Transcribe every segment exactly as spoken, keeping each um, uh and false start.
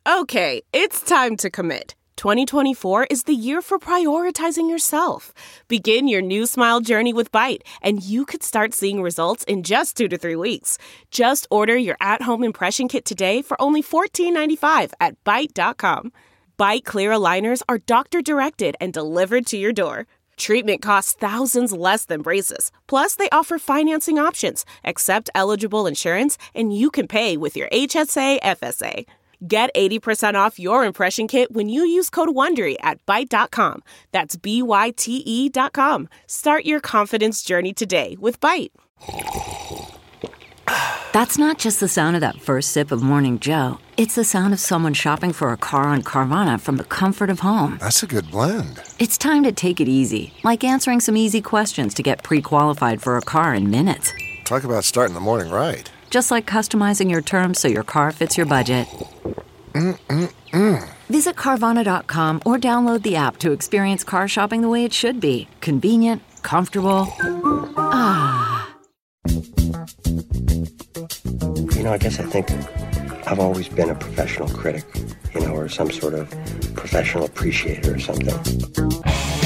Okay, it's time to commit. twenty twenty-four is the year for prioritizing yourself. Begin your new smile journey with Byte, and you could start seeing results in just two to three weeks. Just order your at-home impression kit today for only fourteen ninety-five at byte dot com. Byte clear aligners are doctor-directed and delivered to your door. Treatment costs thousands less than braces. Plus, they offer financing options, accept eligible insurance, and you can pay with your H S A F S A. Get eighty percent off your impression kit when you use code WONDERY at byte dot com. That's B Y T E dot com. Start your confidence journey today with Byte. That's not just the sound of that first sip of Morning Joe. It's the sound of someone shopping for a car on Carvana from the comfort of home. That's a good blend. It's time to take it easy, like answering some easy questions to get pre-qualified for a car in minutes. Talk about starting the morning right. Just like customizing your terms so your car fits your budget. Mm-mm-mm. Visit Carvana dot com or download the app to experience car shopping the way it should be. Convenient, comfortable. Ah. You know, I guess I think I've always been a professional critic, you know, or some sort of professional appreciator or something.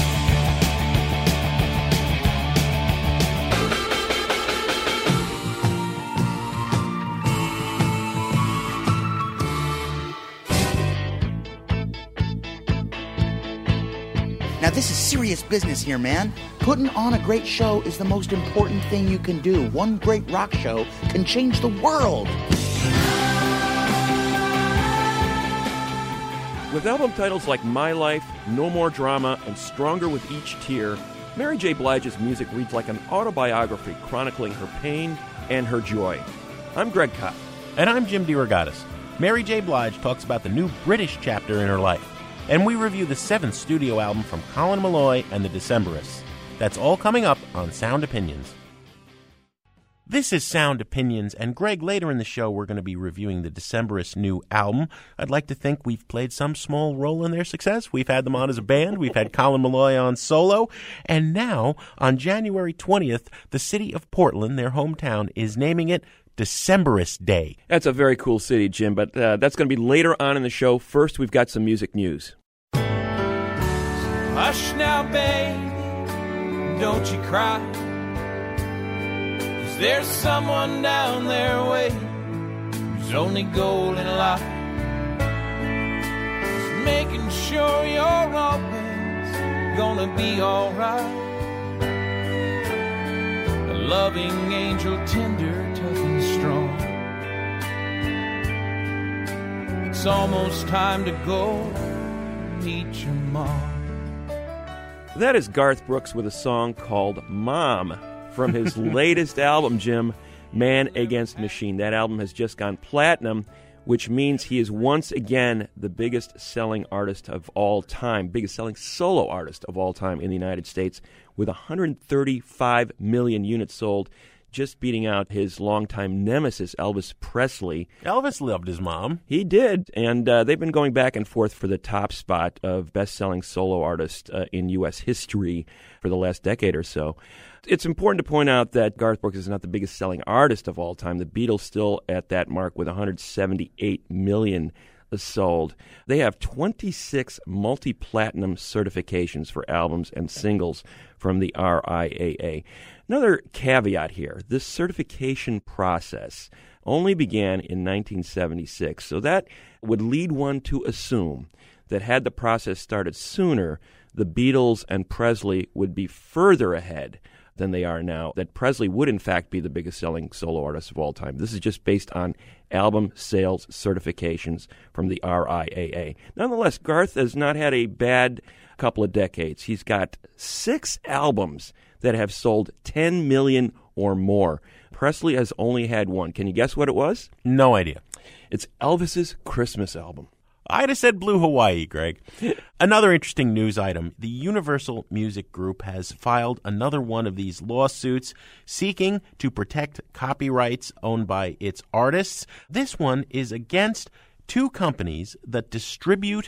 Now, this is serious business here, man. Putting on a great show is the most important thing you can do. One great rock show can change the world. With album titles like My Life, No More Drama, and Stronger with Each Tear, Mary J. Blige's music reads like an autobiography chronicling her pain and her joy. I'm Greg Kot. And I'm Jim DeRogatis. Mary J. Blige talks about the new British chapter in her life. And we review the seventh studio album from Colin Meloy and the Decemberists. That's all coming up on Sound Opinions. This is Sound Opinions, and Greg, later in the show, we're going to be reviewing the Decemberists' new album. I'd like to think we've played some small role in their success. We've had them on as a band. We've had Colin Meloy on solo. And now, on January twentieth, the city of Portland, their hometown, is naming it Decemberist Day. That's a very cool city, Jim, but uh, that's going to be later on in the show. First, we've got some music news. Hush now, babe, don't you cry, 'cause there's someone down there waiting whose only goal in life is making sure you're always gonna be alright. A loving angel, tender, tough and strong. It's almost time to go meet your mom. That is Garth Brooks with a song called Mom from his latest album, Jim, Man Against Machine. That album has just gone platinum, which means he is once again the biggest selling artist of all time, biggest selling solo artist of all time in the United States, with one hundred thirty-five million units sold, just beating out his longtime nemesis, Elvis Presley. Elvis loved his mom. He did, and uh, they've been going back and forth for the top spot of best-selling solo artist uh, in U S history for the last decade or so. It's important to point out that Garth Brooks is not the biggest-selling artist of all time. The Beatles still at that mark with one hundred seventy-eight million sold. They have twenty-six multi-platinum certifications for albums and singles from the R I A A. Another caveat here, this certification process only began in nineteen seventy-six, so that would lead one to assume that had the process started sooner, the Beatles and Presley would be further ahead than they are now, that Presley would in fact be the biggest selling solo artist of all time. This is just based on album sales certifications from the R I A A. Nonetheless, Garth has not had a bad couple of decades. He's got six albums that have sold ten million or more. Presley has only had one. Can you guess what it was? No idea. It's Elvis's Christmas album. I'd have said Blue Hawaii, Greg. Another interesting news item. The Universal Music Group has filed another one of these lawsuits seeking to protect copyrights owned by its artists. This one is against two companies that distribute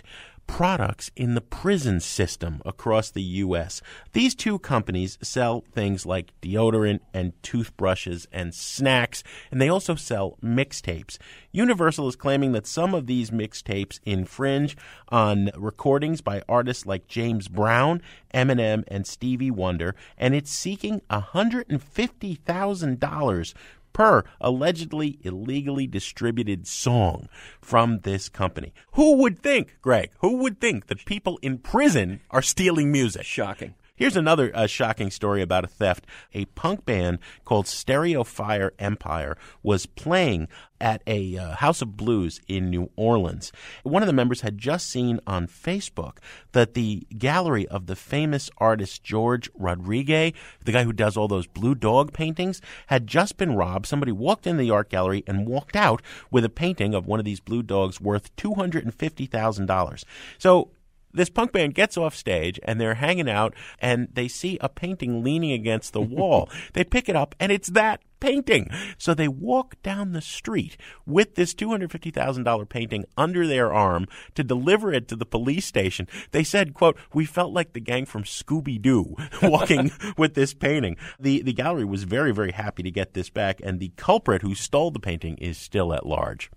products in the prison system across the U S. These two companies sell things like deodorant and toothbrushes and snacks, and they also sell mixtapes. Universal is claiming that some of these mixtapes infringe on recordings by artists like James Brown, Eminem, and Stevie Wonder, and it's seeking one hundred fifty thousand dollars per allegedly illegally distributed song from this company. Who would think, Greg, who would think that people in prison are stealing music? Shocking. Here's another uh, shocking story about a theft. A punk band called Stereo Fire Empire was playing at a uh, House of Blues in New Orleans. One of the members had just seen on Facebook that the gallery of the famous artist George Rodriguez, the guy who does all those blue dog paintings, had just been robbed. Somebody walked in the art gallery and walked out with a painting of one of these blue dogs worth two hundred fifty thousand dollars. So this punk band gets off stage, and they're hanging out, and they see a painting leaning against the wall. They pick it up, and it's that painting. So they walk down the street with this two hundred fifty thousand dollars painting under their arm to deliver it to the police station. They said, quote, "We felt like the gang from Scooby-Doo walking with this painting." The, the gallery was very, very happy to get this back, and the culprit who stole the painting is still at large.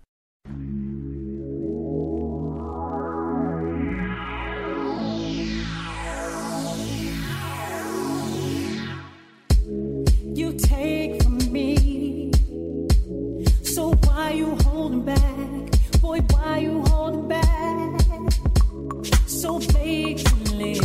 You take from me, so why you holding back? Boy, why you holding back? So patiently,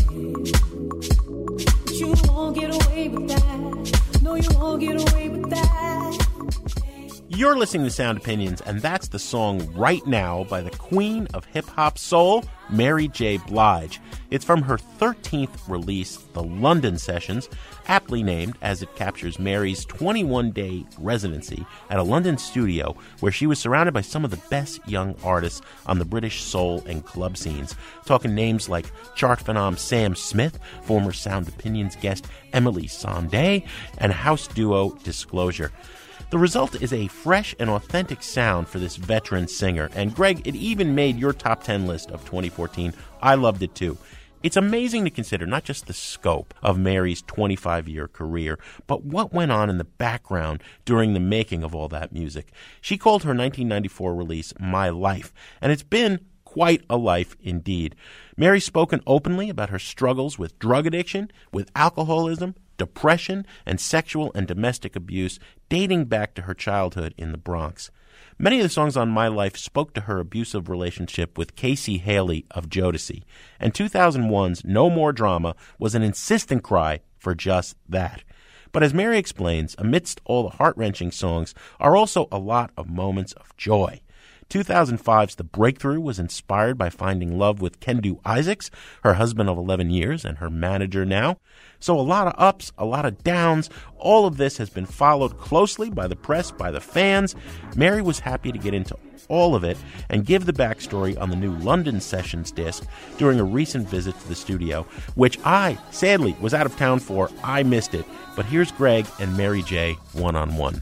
but you won't get away with that. No, you won't get away with that. You're listening to Sound Opinions, and that's the song Right Now by the queen of hip-hop soul, Mary J. Blige. It's from her thirteenth release, The London Sessions, aptly named as it captures Mary's twenty-one day residency at a London studio where she was surrounded by some of the best young artists on the British soul and club scenes, talking names like chart phenom Sam Smith, former Sound Opinions guest Emily Sandé, and house duo Disclosure. The result is a fresh and authentic sound for this veteran singer. And Greg, it even made your top ten list of twenty fourteen. I loved it too. It's amazing to consider not just the scope of Mary's twenty-five year career, but what went on in the background during the making of all that music. She called her nineteen ninety-four release My Life, and it's been quite a life indeed. Mary's spoken openly about her struggles with drug addiction, with alcoholism, depression, and sexual and domestic abuse dating back to her childhood in the Bronx. Many of the songs on My Life spoke to her abusive relationship with Casey Haley of Jodeci, and two thousand one's No More Drama was an insistent cry for just that. But as Mary explains, amidst all the heart-wrenching songs are also a lot of moments of joy. two thousand five's The Breakthrough was inspired by finding love with Kendu Isaacs, her husband of eleven years and her manager now. So a lot of ups, a lot of downs. All of this has been followed closely by the press, by the fans. Mary was happy to get into all of it and give the backstory on the new London Sessions disc during a recent visit to the studio, which I, sadly, was out of town for. I missed it. But here's Greg and Mary J. one-on-one.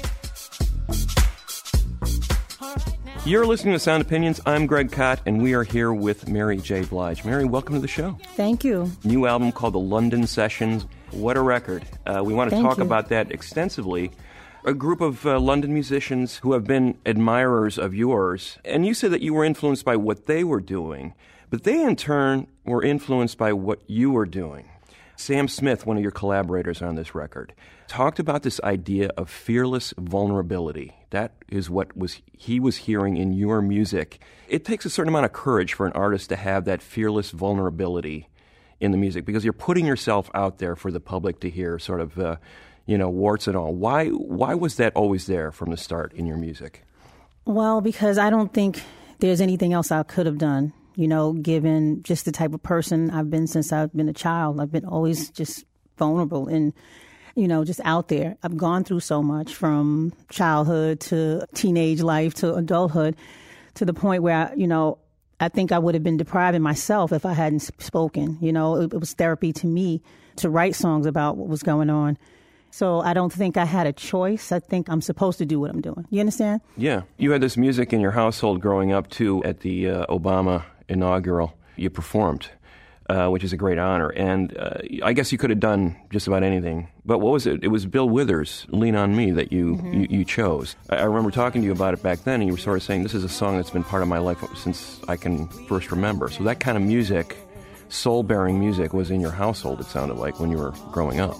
You're listening to Sound Opinions. I'm Greg Kot, and we are here with Mary J. Blige. Mary, welcome to the show. Thank you. New album called The London Sessions. What a record. Uh, we want to Thank talk you. about that extensively. A group of uh, London musicians who have been admirers of yours, and you said that you were influenced by what they were doing, but they in turn were influenced by what you were doing. Sam Smith, one of your collaborators on this record, talked about this idea of fearless vulnerability. That is what was he was hearing in your music. It takes a certain amount of courage for an artist to have that fearless vulnerability in the music because you're putting yourself out there for the public to hear, sort of, uh, you know, warts and all. Why, why was that always there from the start in your music? Well, because I don't think there's anything else I could have done. You know, given just the type of person I've been since I've been a child. I've been always just vulnerable and, you know, just out there. I've gone through so much from childhood to teenage life to adulthood to the point where, I, you know, I think I would have been depriving myself if I hadn't spoken. You know, it, it was therapy to me to write songs about what was going on. So I don't think I had a choice. I think I'm supposed to do what I'm doing. You understand? Yeah. You had this music in your household growing up, too, at the uh, Obama inaugural. you performed, uh, which is a great honor. And uh, I guess you could have done just about anything. But what was it? It was Bill Withers' Lean on Me that you, mm-hmm. you, you chose. I, I remember talking to you about it back then, and you were sort of saying, this is a song that's been part of my life since I can first remember. So that kind of music, soul-bearing music, was in your household, it sounded like, when you were growing up.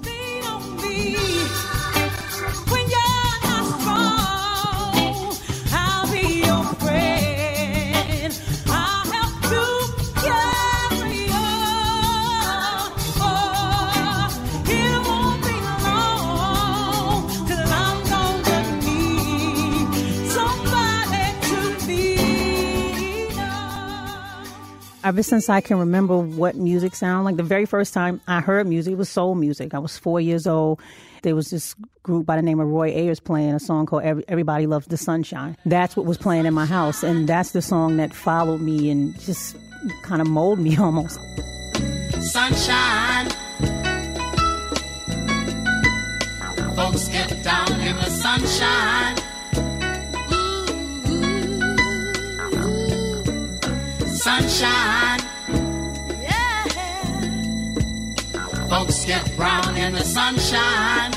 Ever since I can remember what music sounded like, the very first time I heard music, it was soul music. I was four years old. There was this group by the name of Roy Ayers playing a song called Everybody Loves the Sunshine. That's what was playing in my house, and that's the song that followed me and just kind of molded me almost. Sunshine. Folks get down in the sunshine. Sunshine, yeah. Folks get brown in the sunshine.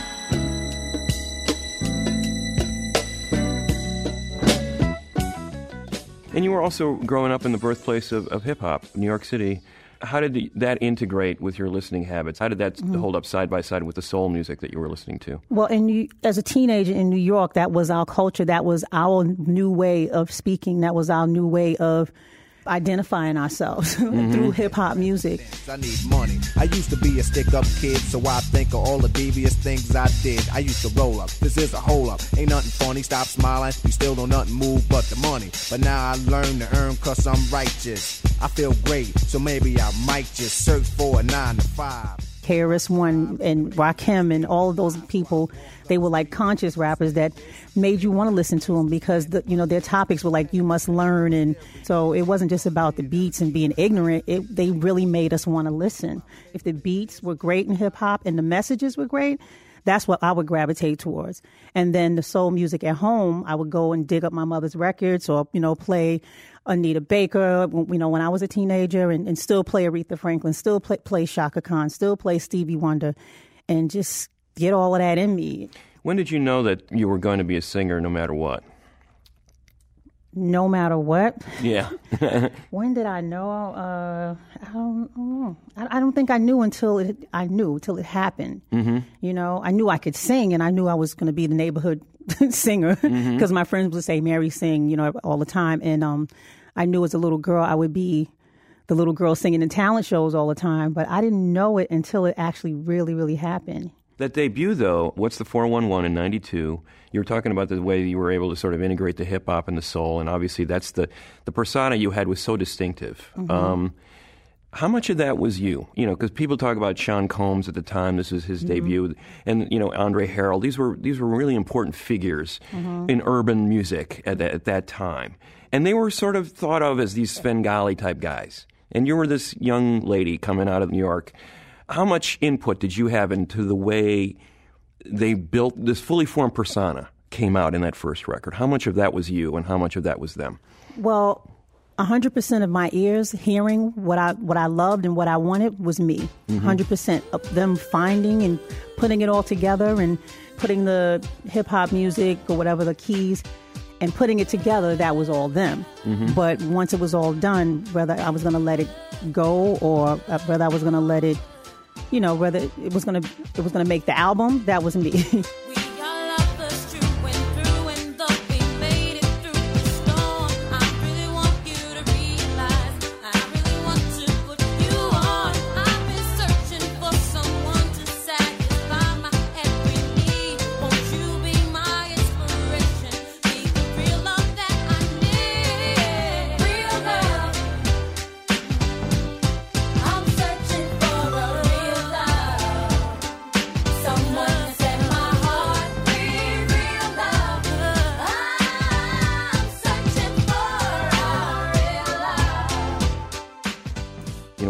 And you were also growing up in the birthplace of, of hip-hop, New York City. How did that integrate with your listening habits? How did that mm-hmm. hold up side by side with the soul music that you were listening to? Well, in New, as a teenager in New York, that was our culture. That was our new way of speaking. That was our new way of identifying ourselves mm-hmm. through hip-hop music. I need money. I used to be a stick-up kid, so I think of all the devious things I did. I used to roll up. This is a hole-up. Ain't nothing funny. Stop smiling. You still don't nothing move but the money. But now I learn to earn cause I'm righteous. I feel great, so maybe I might just search for a nine to five. K R S One and Rakim and all of those people, they were like conscious rappers that made you want to listen to them because the, you know their topics were like you must learn, and so it wasn't just about the beats and being ignorant. It, they really made us want to listen. If the beats were great in hip hop and the messages were great, that's what I would gravitate towards. And then the soul music at home, I would go and dig up my mother's records or you know play Anita Baker, you know, when I was a teenager, and, and still play Aretha Franklin, still play, play Chaka Khan, still play Stevie Wonder, and just get all of that in me. When did you know that you were going to be a singer no matter what? No matter what? Yeah. When did I know? Uh, I don't, I don't know. I, I don't think I knew until it, I knew, until it happened. Mm-hmm. You know, I knew I could sing, and I knew I was going to be the neighborhood singer because mm-hmm. my friends would say, Mary, sing, you know, all the time. And um, I knew as a little girl I would be the little girl singing in talent shows all the time, but I didn't know it until it actually really, really happened. That debut, though, What's the four one one in ninety-two, you were talking about the way you were able to sort of integrate the hip-hop and the soul, and obviously that's the, the persona you had was so distinctive. Mm-hmm. Um, how much of that was you? You know, because people talk about Sean Combs at the time, this was his mm-hmm. debut, and, you know, Andre Harrell. These were these were really important figures mm-hmm. in urban music at that, at that time. And they were sort of thought of as these Svengali-type guys. And you were this young lady coming out of New York. How much input did you have into the way they built this fully formed persona came out in that first record? How much of that was you and how much of that was them? Well, one hundred percent of my ears hearing what I what I loved and what I wanted was me. Mm-hmm. one hundred percent of them finding and putting it all together and putting the hip-hop music or whatever, the keys, and putting it together, that was all them. Mm-hmm. But once it was all done, whether I was going to let it go or whether I was going to let it, you know, whether it was going to it was going to make the album, that was me.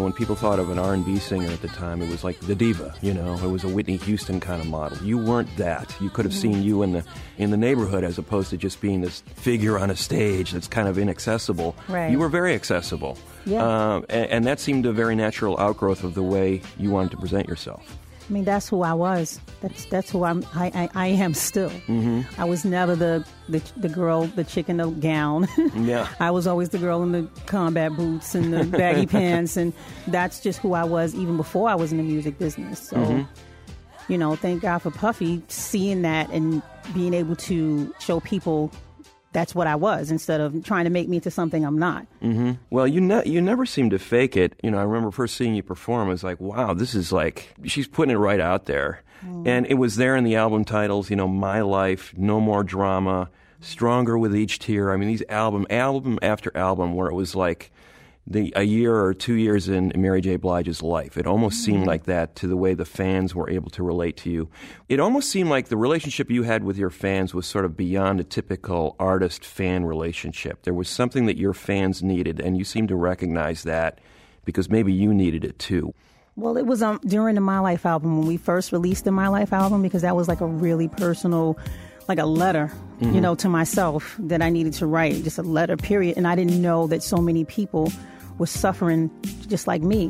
know, when people thought of an R and B singer at the time, it was like the diva, you know. It was a Whitney Houston kind of model. You weren't that. You could have mm-hmm. seen you in the in the neighborhood as opposed to just being this figure on a stage that's kind of inaccessible. Right. You were very accessible. Yeah. Uh, and, and that seemed a very natural outgrowth of the way you wanted to present yourself. I mean, that's who I was. That's that's who I'm. I I, I am still. Mm-hmm. I was never the, the the girl, the chick in the gown. Yeah. I was always the girl in the combat boots and the baggy pants, and that's just who I was even before I was in the music business. So, mm-hmm. you know, thank God for Puffy seeing that and being able to show people that's what I was instead of trying to make me into something I'm not. Mm-hmm. Well, you ne- you never seem to fake it. You know, I remember first seeing you perform, I was like, wow, this is like, she's putting it right out there. Mm. And it was there in the album titles, you know, My Life, No More Drama, Stronger with Each Tear. I mean, these album, album after album where it was like the a year or two years in Mary J. Blige's life. It almost mm-hmm. seemed like that to the way the fans were able to relate to you. It almost seemed like the relationship you had with your fans was sort of beyond a typical artist-fan relationship. There was something that your fans needed, and you seemed to recognize that because maybe you needed it too. Well, it was um, during the My Life album, when we first released the My Life album, because that was like a really personal, like a letter, mm-hmm. you know, to myself that I needed to write, just a letter, period. And I didn't know that so many people were suffering just like me.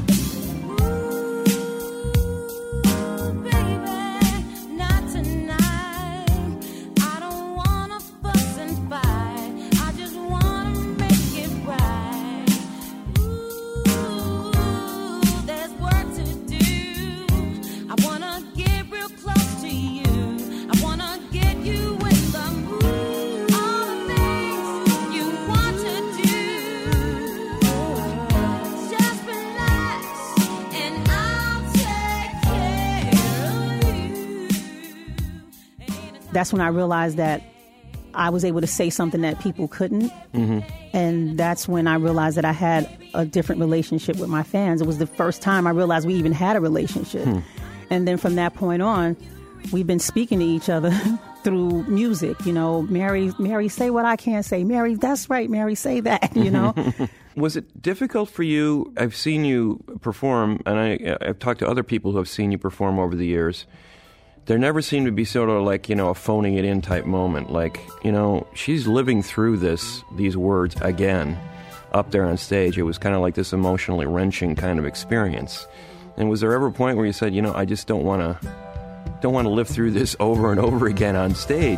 That's when I realized that I was able to say something that people couldn't. Mm-hmm. And that's when I realized that I had a different relationship with my fans. It was the first time I realized we even had a relationship. Hmm. And then from that point on, we've been speaking to each other through music. You know, Mary, Mary, say what I can't say. Mary, that's right, Mary, say that, you know. Was it difficult for you? I've seen you perform, and I, I've talked to other people who have seen you perform over the years. There never seemed to be sort of like, you know, a phoning it in type moment. Like, you know, she's living through this, these words again, up there on stage. It was kind of like this emotionally wrenching kind of experience. And was there ever a point where you said, you know, I just don't want to, don't want to live through this over and over again on stage?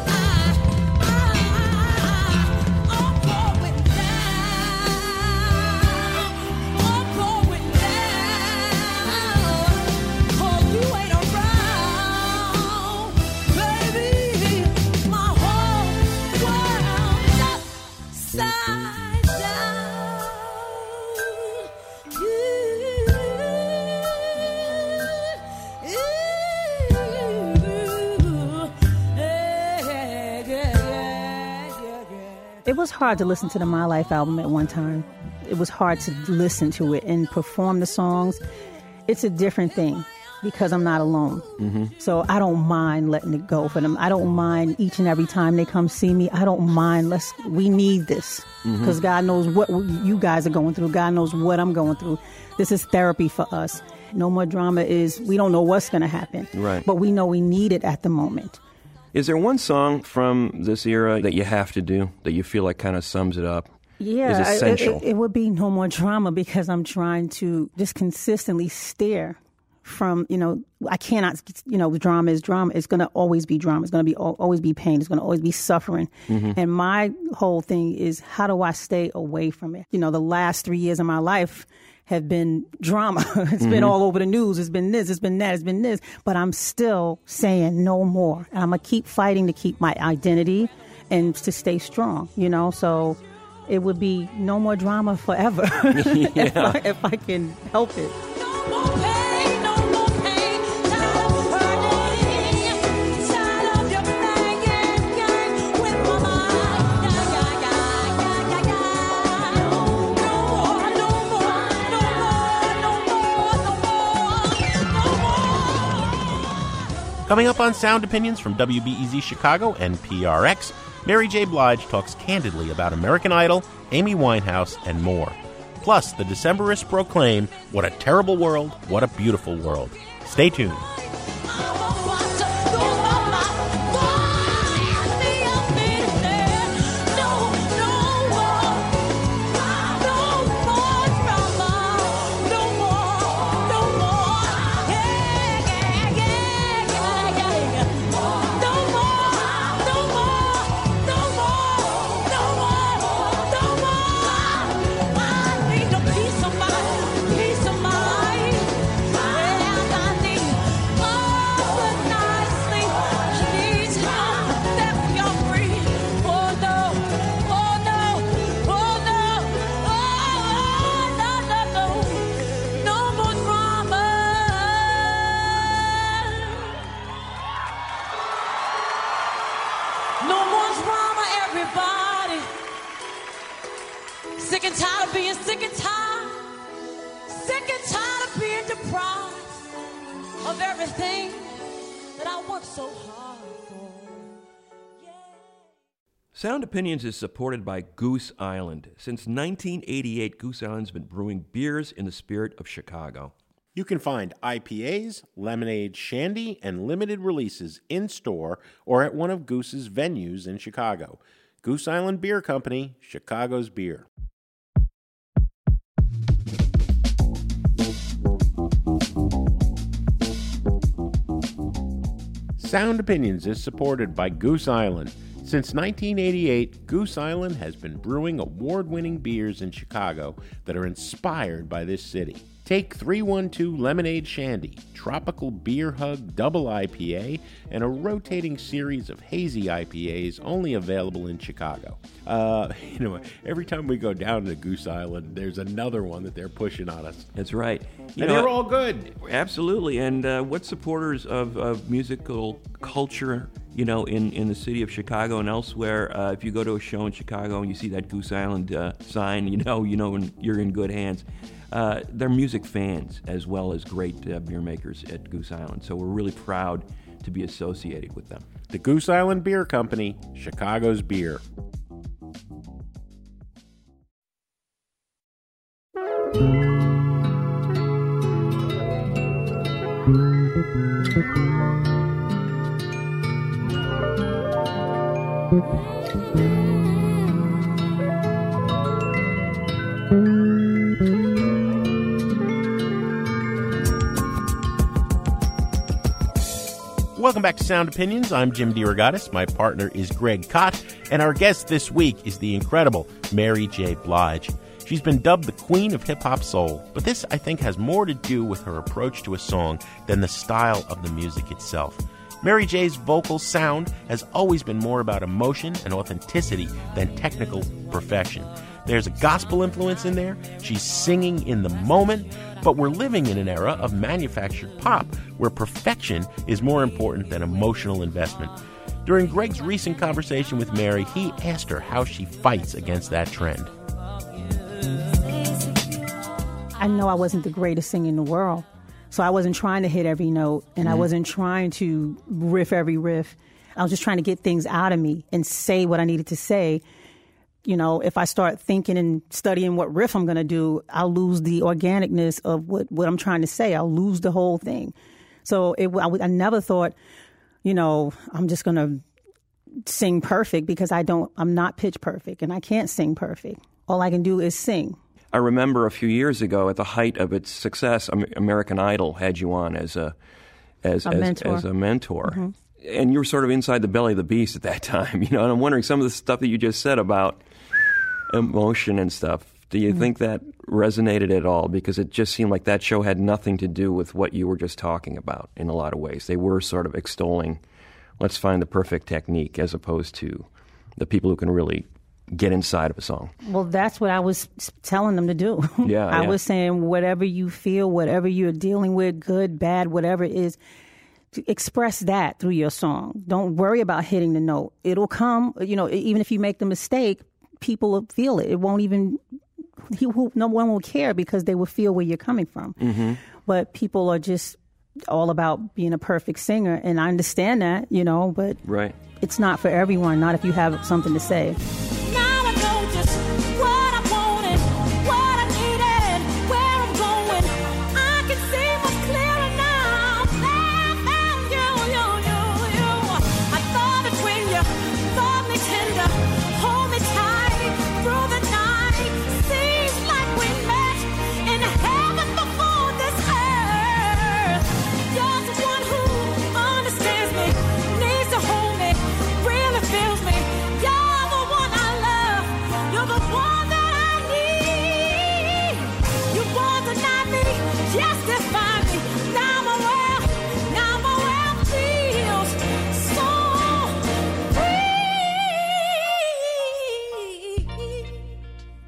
It was hard to listen to the My Life album at one time. It was hard to listen to it and perform the songs. It's a different thing because I'm not alone. Mm-hmm. So I don't mind letting it go for them. I don't mind each and every time they come see me. I don't mind. Let's. We need this because mm-hmm. God knows what you guys are going through. God knows what I'm going through. This is therapy for us. No More Drama is, we don't know what's going to happen. Right. But we know we need it at the moment. Is there one song from this era that you have to do, that you feel like kind of sums it up? Yeah, is essential? It, it, it would be No More Drama because I'm trying to just consistently steer from, you know, I cannot, you know, drama is drama. It's going to always be drama. It's going to be always be pain. It's going to always be suffering. Mm-hmm. And my whole thing is, how do I stay away from it? You know, the last three years of my life have been drama. It's mm-hmm. been all over the news. It's been this, it's been that, it's been this. But I'm still saying no more. And I'm going to keep fighting to keep my identity and to stay strong, you know? So it would be no more drama forever yeah. if, I, if I can help it. No more pain, no more pain, tired of hurting, tired of your nagging, gang with my mind. Yeah, yeah, yeah, yeah, yeah, yeah. No more, no more, no more, no more, no more, no more. Coming up on Sound Opinions from W B E Z Chicago and P R X, Mary J. Blige talks candidly about American Idol, Amy Winehouse, and more. Plus, the Decemberists proclaim, what a terrible world, what a beautiful world. Stay tuned. Sick and tired of being sick and tired. Sick and tired of being deprived of everything that I worked so hard for. Yeah. Sound Opinions is supported by Goose Island. Since nineteen eighty-eight, Goose Island's been brewing beers in the spirit of Chicago. You can find I P As, lemonade, shandy, and limited releases in-store or at one of Goose's venues in Chicago. Goose Island Beer Company, Chicago's beer. Sound Opinions is supported by Goose Island. Since nineteen eighty-eight, Goose Island has been brewing award-winning beers in Chicago that are inspired by this city. Take three one two Lemonade Shandy, Tropical Beer Hug Double I P A, and a rotating series of hazy I P As only available in Chicago. Uh, you know, every time we go down to Goose Island, there's another one that they're pushing on us. That's right. You and know, they're all good. Absolutely. And uh, what supporters of, of musical culture, you know, in, in the city of Chicago and elsewhere, uh, if you go to a show in Chicago and you see that Goose Island uh, sign, you know, you know you're in good hands. Uh, they're music fans as well as great uh, beer makers at Goose Island. So we're really proud to be associated with them. The Goose Island Beer Company, Chicago's beer. Welcome back to Sound Opinions. I'm Jim DeRogatis. My partner is Greg Kot, and our guest this week is the incredible Mary J. Blige. She's been dubbed the Queen of Hip-Hop Soul, but this, I think, has more to do with her approach to a song than the style of the music itself. Mary J's vocal sound has always been more about emotion and authenticity than technical perfection. There's a gospel influence in there. She's singing in the moment. But we're living in an era of manufactured pop where perfection is more important than emotional investment. During Greg's recent conversation with Mary, he asked her how she fights against that trend. I know I wasn't the greatest singer in the world, so I wasn't trying to hit every note, and mm-hmm. I wasn't trying to riff every riff. I was just trying to get things out of me and say what I needed to say. You know, if I start thinking and studying what riff I'm going to do, I'll lose the organicness of what, what I'm trying to say. I'll lose the whole thing. So it, I, I never thought, you know, I'm just going to sing perfect because I don't, I'm not pitch perfect and I can't sing perfect. All I can do is sing. I remember a few years ago at the height of its success, American Idol had you on as a, as, a as, mentor. as a mentor. Mm-hmm. And you were sort of inside the belly of the beast at that time, you know, and I'm wondering some of the stuff that you just said about emotion and stuff. Do you mm-hmm. think that resonated at all? Because it just seemed like that show had nothing to do with what you were just talking about in a lot of ways. They were sort of extolling, let's find the perfect technique, as opposed to the people who can really get inside of a song. Well, that's what I was telling them to do. Yeah, I yeah. was saying whatever you feel, whatever you're dealing with, good, bad, whatever it is, to express that through your song. Don't worry about hitting the note. It'll come, you know, even if you make the mistake, people will feel it. It won't even, he, no one will care because they will feel where you're coming from. Mm-hmm. But people are just all about being a perfect singer, and I understand that, you know, but right. It's not for everyone, not if you have something to say. Now I know just what I wanted, what I needed.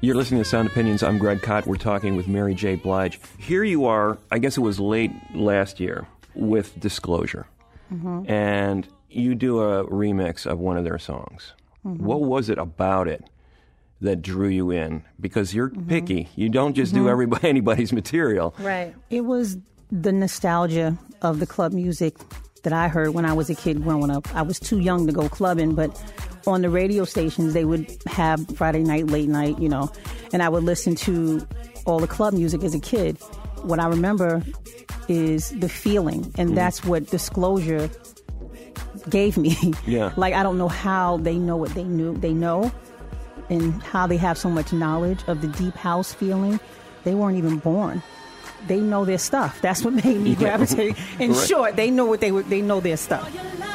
You're listening to Sound Opinions. I'm Greg Kot. We're talking with Mary J. Blige. Here you are, I guess it was late last year, with Disclosure. Mm-hmm. And you do a remix of one of their songs. Mm-hmm. What was it about it that drew you in? Because you're mm-hmm. picky. You don't just mm-hmm. do everybody, anybody's material. Right. It was the nostalgia of the club music that I heard when I was a kid growing up. I was too young to go clubbing, but on the radio stations, they would have Friday night, late night, you know, and I would listen to all the club music as a kid. What I remember is the feeling, and mm. that's what Disclosure gave me. Yeah. Like, I don't know how they know what they knew, they know, and how they have so much knowledge of the deep house feeling. They weren't even born. They know their stuff. That's what made me yeah. gravitate. In right. short, they know what they they know their stuff.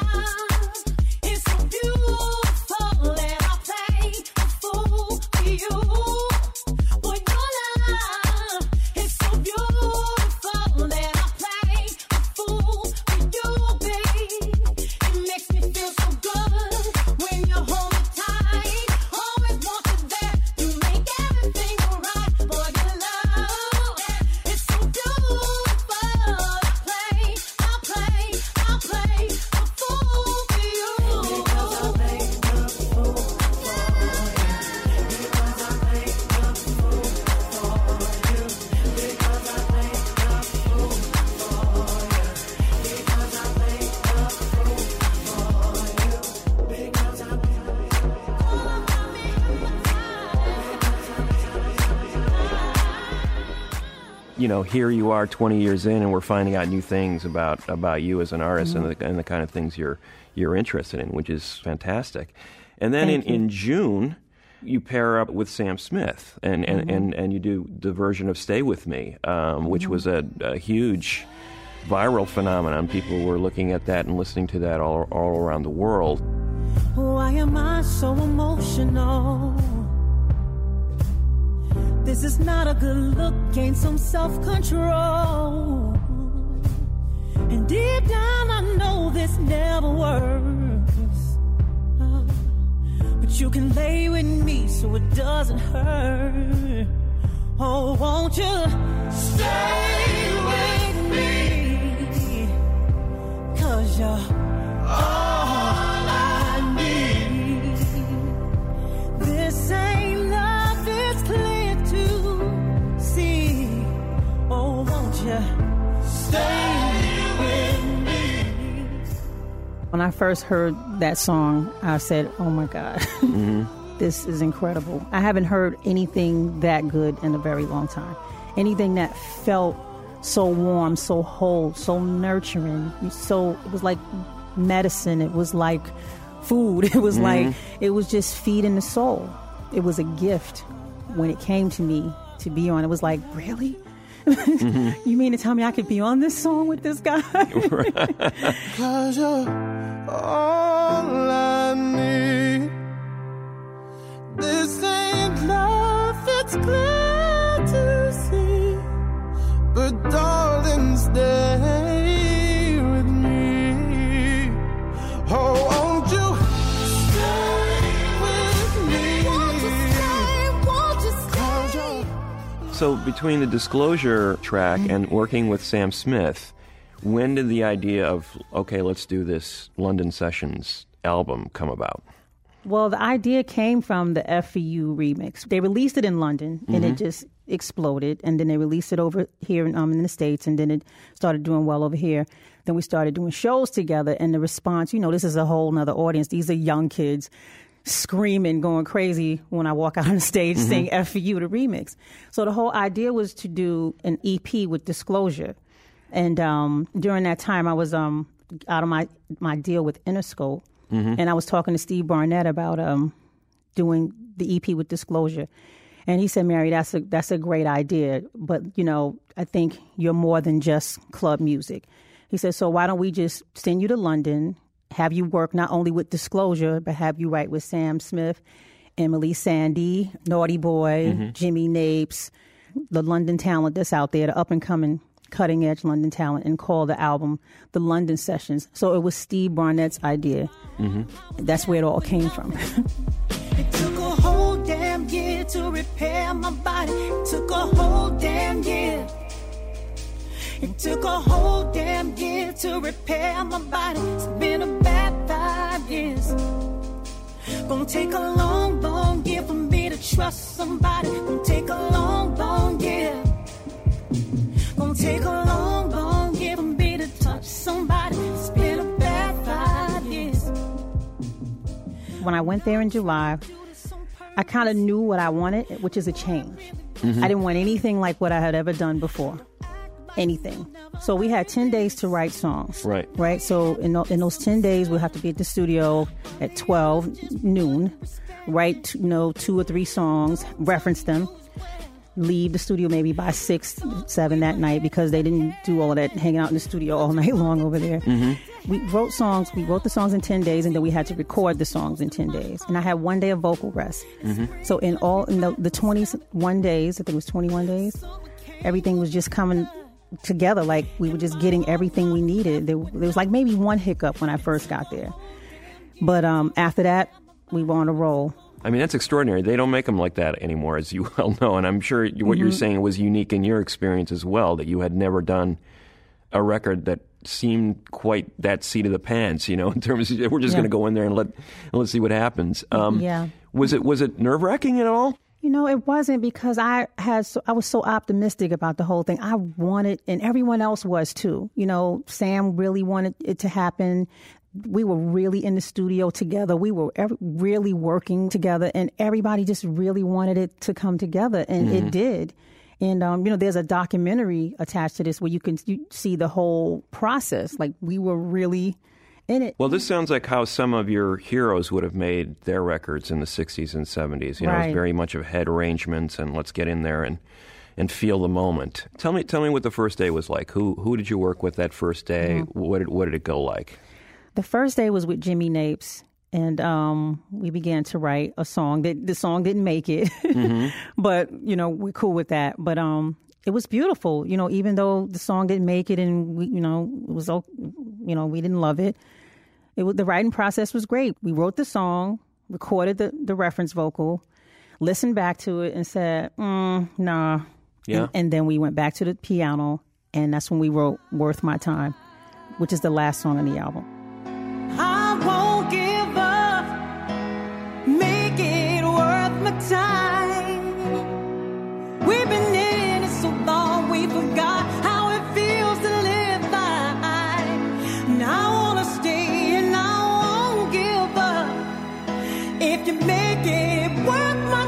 You know, here you are twenty years in, and we're finding out new things about, about you as an artist mm-hmm. and, the, and the kind of things you're you're interested in, which is fantastic. And then in, in June, you pair up with Sam Smith, and, and, mm-hmm. and, and you do the version of Stay With Me, um, which mm-hmm. was a, a huge viral phenomenon. People were looking at that and listening to that all, all around the world. Why am I so emotional? This is not a good look, gain some self-control. And deep down I know this never works. Uh, but you can lay with me so it doesn't hurt. Oh, won't you stay with me? 'Cause you're all I need. This ain't love, it's clear to see. Oh, won't you stay with me? When I first heard that song, I said, oh my God, mm-hmm. this is incredible. I haven't heard anything that good in a very long time. Anything that felt so warm, so whole, so nurturing. So it was like medicine. It was like food. It was mm-hmm. like, it was just feeding the soul. It was a gift when it came to me to be on. It was like, really? Mm-hmm. You mean to tell me I could be on this song with this guy? Right. 'Cause you're all I need. This ain't love, it's clear to see. But darling, stay with me. Oh, won't you stay with me? Won't you stay, won't you stay? So between the Disclosure track mm-hmm. and working with Sam Smith, when did the idea of, okay, let's do this London Sessions album come about? Well, the idea came from the F for You remix. They released it in London, and mm-hmm. it just exploded. And then they released it over here in, um, in the States, and then it started doing well over here. Then we started doing shows together, and the response, you know, this is a whole nother audience. These are young kids screaming, going crazy when I walk out on the stage mm-hmm. saying F for You, the remix. So the whole idea was to do an E P with Disclosure. And um, during that time, I was um, out of my, my deal with Interscope. Mm-hmm. And I was talking to Steve Barnett about um, doing the E P with Disclosure. And he said, Mary, that's a, that's a great idea. But, you know, I think you're more than just club music. He said, so why don't we just send you to London, have you work not only with Disclosure, but have you write with Sam Smith, Emily Sandé, Naughty Boy, mm-hmm. Jimmy Napes, the London talent that's out there, the up-and-coming cutting-edge London talent, and call the album The London Sessions. So it was Steve Barnett's idea. Mm-hmm. That's where it all came from. It took a whole damn year to repair my body. It took a whole damn year. It took a whole damn year to repair my body. It's been a bad five years. Gonna take a long, long year for me to trust somebody. Gonna take a long, long year. Gonna take a long, long year for me to touch somebody. It's been a bad five years. When I went there in July, I kind of knew what I wanted, which is a change. Mm-hmm. I didn't want anything like what I had ever done before. Anything. So we had ten days to write songs. Right. Right. So in, in those ten days, we'll have to be at the studio at twelve noon, write, you know, two or three songs, reference them, leave the studio maybe by six, seven that night because they didn't do all of that hanging out in the studio all night long over there. Mm-hmm. We wrote songs. We wrote the songs in ten days, and then we had to record the songs in ten days. And I had one day of vocal rest. Mm-hmm. So in all in the, the twenty-one days, I think it was twenty-one days, everything was just coming together. Like we were just getting everything we needed. There, there was like maybe one hiccup when I first got there. But um, after that, we were on a roll. I mean, that's extraordinary. They don't make them like that anymore, as you well know. And I'm sure you, what mm-hmm. you're saying was unique in your experience as well, that you had never done a record that seemed quite that seat of the pants, you know, in terms of we're just yeah. going to go in there and let and let's see what happens. Um, yeah. Was it was it nerve-wracking at all? You know, it wasn't, because I had so, I was so optimistic about the whole thing. I wanted, and everyone else was too. You know, Sam really wanted it to happen. We were really in the studio together. We were every, really working together, and everybody just really wanted it to come together, and mm-hmm. it did. And, um, you know, there's a documentary attached to this where you can you see the whole process. Like, we were really in it. Well, this sounds like how some of your heroes would have made their records in the sixties and seventies. You know, right. It was very much of head arrangements and let's get in there and, and feel the moment. Tell me tell me what the first day was like. Who who did you work with that first day? Mm-hmm. What did, what did it go like? The first day was with Jimmy Napes, and um, we began to write a song. That the song didn't make it, mm-hmm. but, you know, we're cool with that. But um, it was beautiful, you know, even though the song didn't make it and, we, you know, it was, you know, we didn't love it. It was, the writing process was great. We wrote the song, recorded the, the reference vocal, listened back to it and said, mm, nah. Yeah. And, and then we went back to the piano, and that's when we wrote Worth My Time, which is the last song on the album. I won't give up, make it worth my time. We've been in it so long, we forgot how it feels to live by. And I want to stay and I won't give up if you make it worth my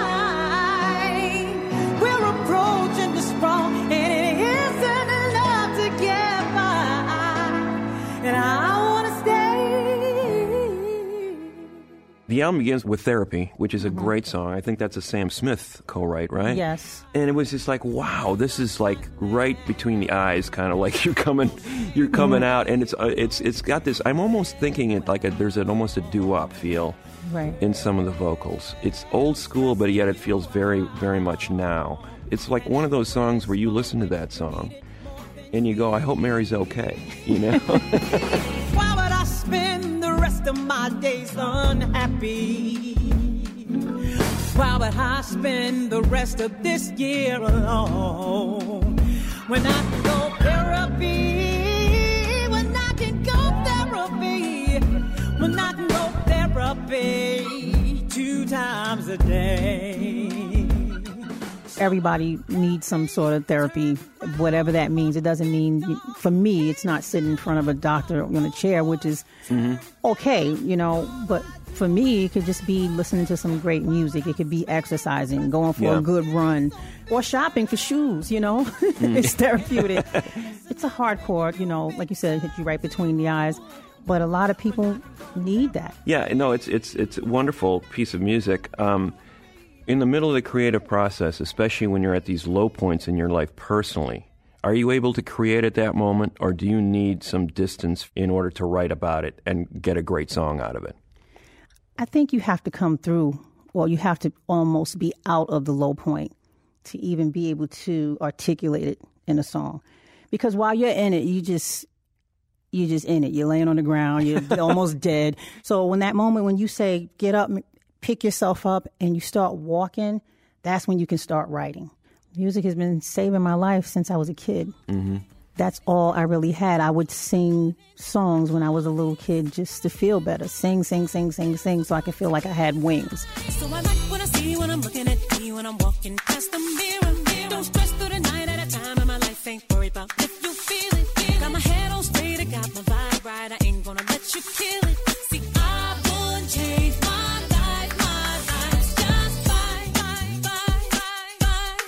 time. We're approaching the sprung, and it isn't enough to get by. And I The album begins with Therapy, which is a mm-hmm. great song. I think that's a Sam Smith co-write, right? Yes. And it was just like, wow, this is like right between the eyes, kind of like you're coming, you're coming mm-hmm. out, and it's uh, it's it's got this. I'm almost thinking it like a, there's an almost a doo-wop feel, right, in some of the vocals. It's old school, but yet it feels very very much now. It's like one of those songs where you listen to that song, and you go, I hope Mary's okay, you know. Why would I spend the rest of my days unhappy? Why would I spend the rest of this year alone when I can go therapy? When I can go therapy? When I can go therapy two times a day? Everybody needs some sort of therapy, whatever that means. It doesn't mean, for me, it's not sitting in front of a doctor on a chair, which is mm-hmm. okay, you know, but for me, it could just be listening to some great music. It could be exercising, going for yeah. a good run, or shopping for shoes, you know. Mm. It's therapeutic. It's a hardcore, you know, like you said, hit you right between the eyes. But a lot of people need that. Yeah, no, it's it's it's a wonderful piece of music. Um, in the middle of the creative process, especially when you're at these low points in your life personally, are you able to create at that moment, or do you need some distance in order to write about it and get a great song out of it? I think you have to come through, or you have to almost be out of the low point to even be able to articulate it in a song. Because while you're in it, you just, you're just in it. You're laying on the ground. You're almost dead. So when that moment when you say, get up, pick yourself up, and you start walking, that's when you can start writing. Music has been saving my life since I was a kid. Mm-hmm. That's all I really had. I would sing songs when I was a little kid just to feel better. Sing, sing, sing, sing, sing, so I could feel like I had wings. So I like what I see when I'm looking at me, when I'm walking past the mirror. Don't stress through the night at a time, and my life ain't worried about if you feel it. Got my head on straight, I got my vibe right. I ain't gonna let you kill it. See, I wouldn't change my life, my life's just fine, fine, fine, fine,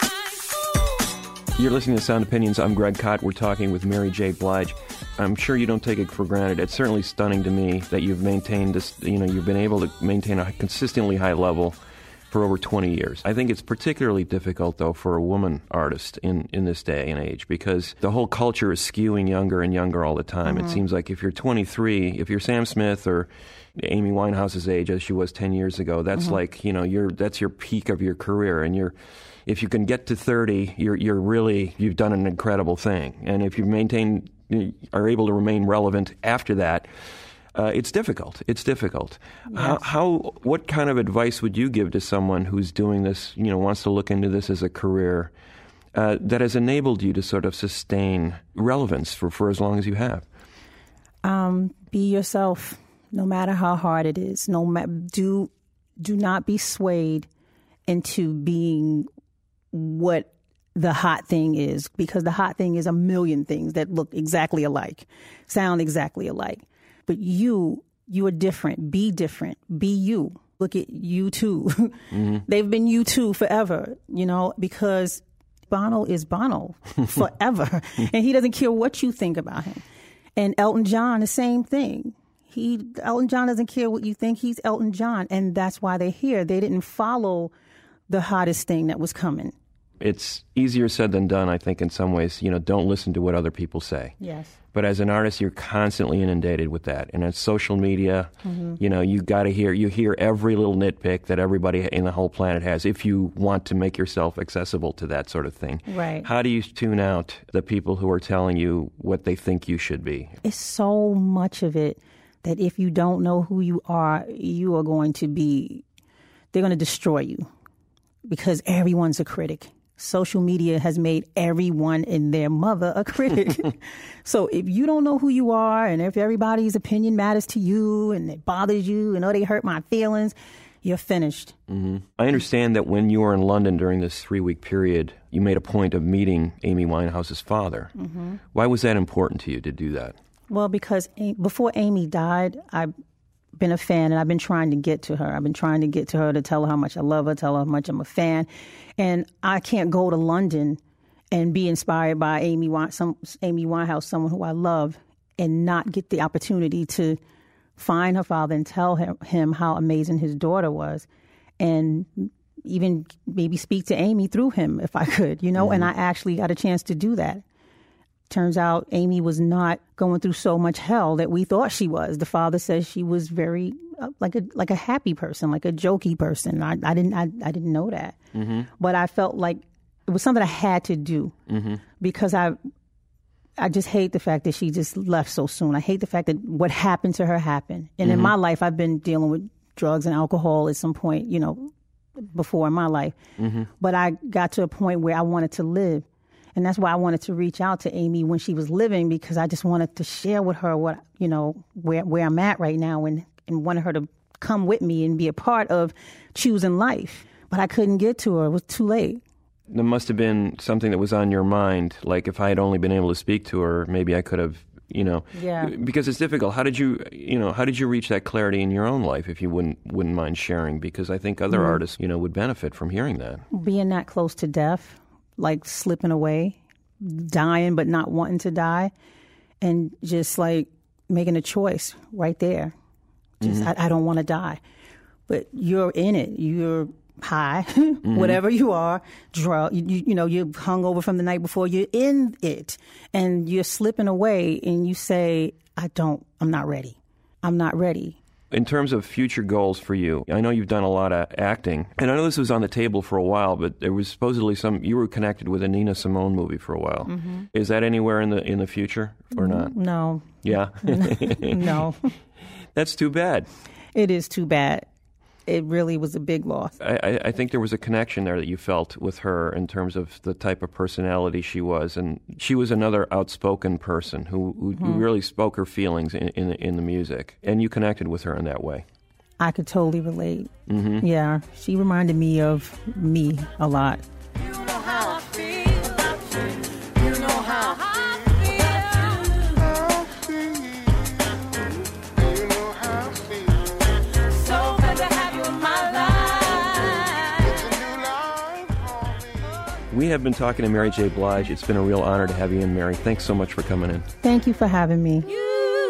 fine, fine. You're listening to Sound Opinions. I'm Greg Kot. We're talking with Mary J. Blige. I'm sure you don't take it for granted. It's certainly stunning to me that you've maintained this, you know, you've been able to maintain a consistently high level for over twenty years. I think it's particularly difficult, though, for a woman artist in, in this day and age, because the whole culture is skewing younger and younger all the time. Mm-hmm. It seems like if you're twenty-three, if you're Sam Smith or Amy Winehouse's age, as she was ten years ago, that's mm-hmm. like, you know, you're that's your peak of your career. And you're, if you can get to thirty, you're you're really, you've done an incredible thing. And if you maintain, are able to remain relevant after that, Uh, it's difficult. It's difficult. Yes. How, how? What kind of advice would you give to someone who's doing this, you know, wants to look into this as a career, uh, that has enabled you to sort of sustain relevance for, for as long as you have? Um, be yourself, no matter how hard it is. No ma- do do not be swayed into being what the hot thing is, because the hot thing is a million things that look exactly alike, sound exactly alike. But you, you are different. Be different. Be you. Look at U two. Mm-hmm. They've been U two forever, you know, because Bono is Bono forever. And he doesn't care what you think about him. And Elton John, the same thing. He Elton John doesn't care what you think. He's Elton John. And that's why they're here. They didn't follow the hottest thing that was coming. It's easier said than done, I think, in some ways. You know, don't listen to what other people say. Yes. But as an artist, you're constantly inundated with that. And on social media, mm-hmm. you know, you got to hear, you hear every little nitpick that everybody in the whole planet has if you want to make yourself accessible to that sort of thing. Right. How do you tune out the people who are telling you what they think you should be? It's so much of it that if you don't know who you are, you are going to be, they're going to destroy you, because everyone's a critic. Social media has made everyone and their mother a critic. So if you don't know who you are, and if everybody's opinion matters to you and it bothers you and, oh, they hurt my feelings, you're finished. Mm-hmm. I understand that when you were in London during this three-week period, you made a point of meeting Amy Winehouse's father. Mm-hmm. Why was that important to you to do that? Well, because before Amy died, I've been a fan, and I've been trying to get to her. I've been trying to get to her to tell her how much I love her, tell her how much I'm a fan. And I can't go to London and be inspired by Amy Wine, some Amy Winehouse, someone who I love, and not get the opportunity to find her father and tell him, him how amazing his daughter was, and even maybe speak to Amy through him if I could, you know. Mm-hmm. And I actually got a chance to do that. Turns out Amy was not going through so much hell that we thought she was. The father says she was very uh, like a like a happy person, like a jokey person. I, I didn't I, I didn't know that, mm-hmm. but I felt like it was something I had to do, mm-hmm. because I I just hate the fact that she just left so soon. I hate the fact that what happened to her happened. And mm-hmm. in my life, I've been dealing with drugs and alcohol at some point, you know, before in my life. Mm-hmm. But I got to a point where I wanted to live. And that's why I wanted to reach out to Amy when she was living, because I just wanted to share with her what, you know, where, where I'm at right now, and, and wanted her to come with me and be a part of choosing life. But I couldn't get to her. It was too late. There must have been something that was on your mind, like if I had only been able to speak to her, maybe I could have, you know. Yeah. Because it's difficult. How did you, you know, how did you reach that clarity in your own life, if you wouldn't wouldn't mind sharing? Because I think other mm-hmm. artists, you know, would benefit from hearing that. Being that close to death. Like slipping away, dying but not wanting to die, and just like making a choice right there. Just mm-hmm. I, I don't want to die, but you're in it. You're high, mm-hmm. whatever you are, drug. You, you, you know, you're hungover from the night before. You're in it, and you're slipping away, and you say, "I don't. I'm not ready. I'm not ready." In terms of future goals for you, I know you've done a lot of acting, and I know this was on the table for a while, but there was supposedly some, you were connected with a Nina Simone movie for a while. Mm-hmm. Is that anywhere in the in the future or not? No. Yeah? No. That's too bad. It is too bad. it really was a big loss. I, I think there was a connection there that you felt with her in terms of the type of personality she was, and she was another outspoken person who, who, mm-hmm. who really spoke her feelings in, in in the music, and you connected with her in that way. I could totally relate. Mm-hmm. Yeah, she reminded me of me a lot. You know how I feel. You know how I We have been talking to Mary J. Blige. It's been a real honor to have you in, Mary. Thanks so much for coming in. Thank you for having me. You,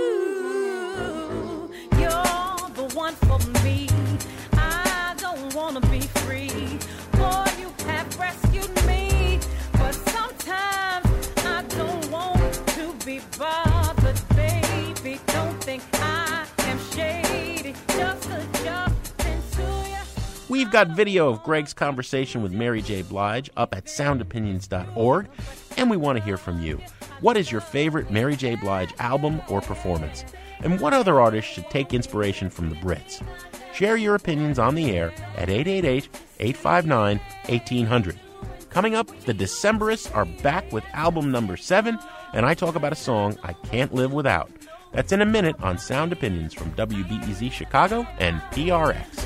you're the one for me. I don't want to be free. Boy, you have rescued me. But sometimes I don't want to be bothered, baby. Don't think I am shady. Just adjust into you. We've got video of Greg's conversation with Mary J. Blige up at sound opinions dot org, and we want to hear from you. What is your favorite Mary J. Blige album or performance? And what other artists should take inspiration from the Brits? Share your opinions on the air at eight eight eight, eight five nine, one eight hundred. Coming up, the Decemberists are back with album number seven, and I talk about a song I can't live without. That's in a minute on Sound Opinions from W B E Z Chicago and P R X.